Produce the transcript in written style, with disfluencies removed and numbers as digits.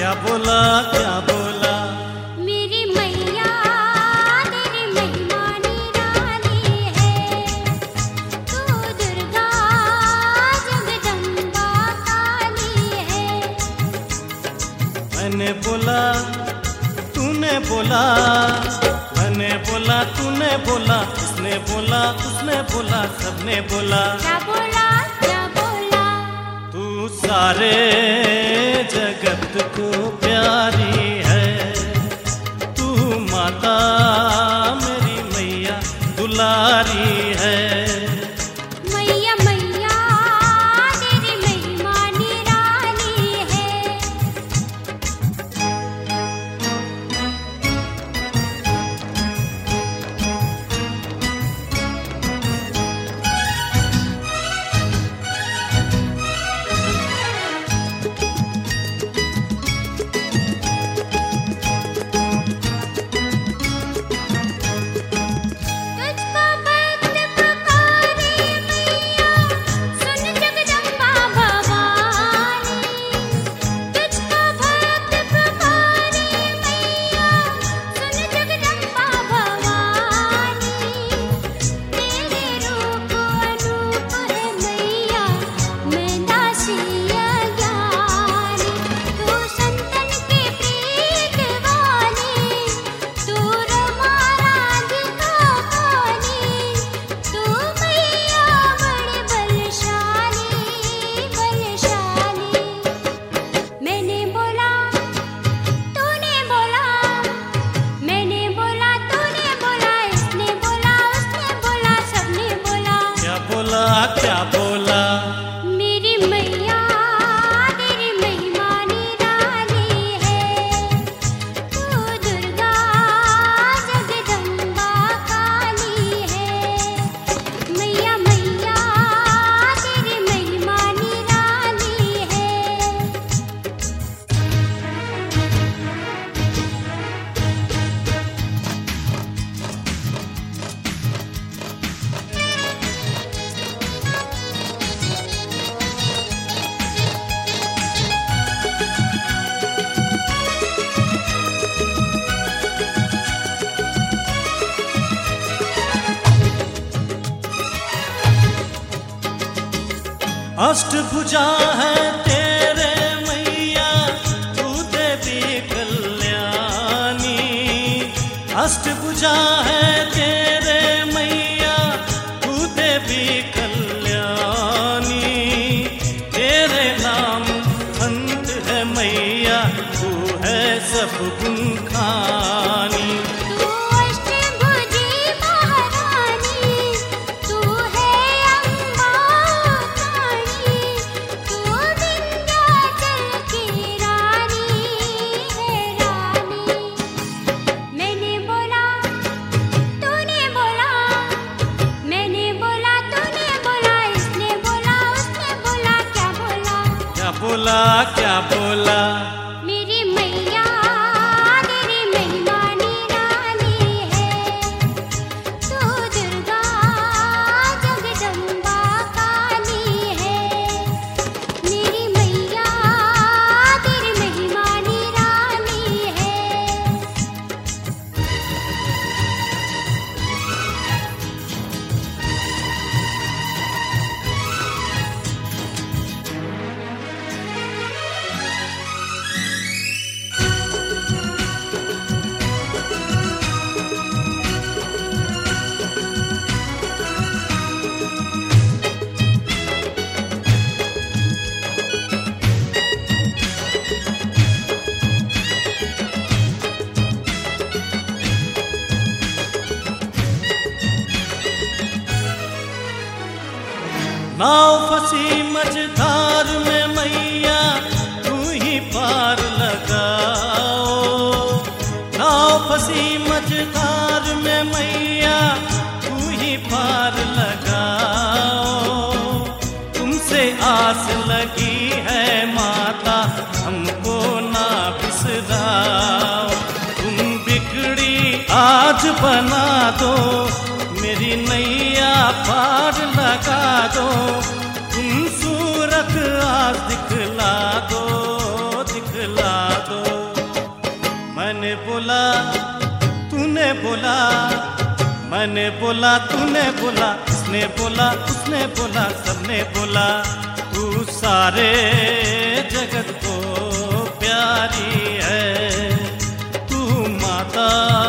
क्या बोला क्या बोला? मेरी मैया तेरी महिमा निराली है, तू दुर्गा जगदम्बा काली है। मैंने बोला तूने बोला, मैंने बोला तूने बोला, उसने बोला सबने बोला। क्या बोला क्या बोला? तू सारे जगत को प्यारी है, तू माता मेरी मैया दुलारी है। मैया मैया तेरी महिमा निराली है। क्या बोला? मेरी मैया तेरी महिमा निराली है, तू दुर्गा जगदम्बा काली है। मैया मैया तेरी महिमा निराली है। अष्टभुजा है तेरे मैया, तू देवी कल्याणी। अष्टभुजा है तेरे मैया, तू देवी कल्याणी। तेरे नाम अंत है मैया, तू है सब गुण खानी। क्या बोला? मेरी मैया तेरी महिमा निराली है, तू दुर्गा जगदम्बा काली है। मेरी मैया तेरी महिमा निराली है। नाव फंसी मझधार में मैया, तू ही पार लगाओ। नाव फंसी मझधार में मैया, तू ही पार लगाओ। तुमसे आस लगी है माता, हमको ना बिसराओ। तुम बिगड़ी आज बना दो, मेरी नैया पार लगा दो। तुम सूरत आज दिखला दो, दिखला दो। बोला तूने बोला, मैंने बोला तूने बोला, उसने बोला उसने बोला, सबने बोला तू सारे जगत को प्यारी है, तू माता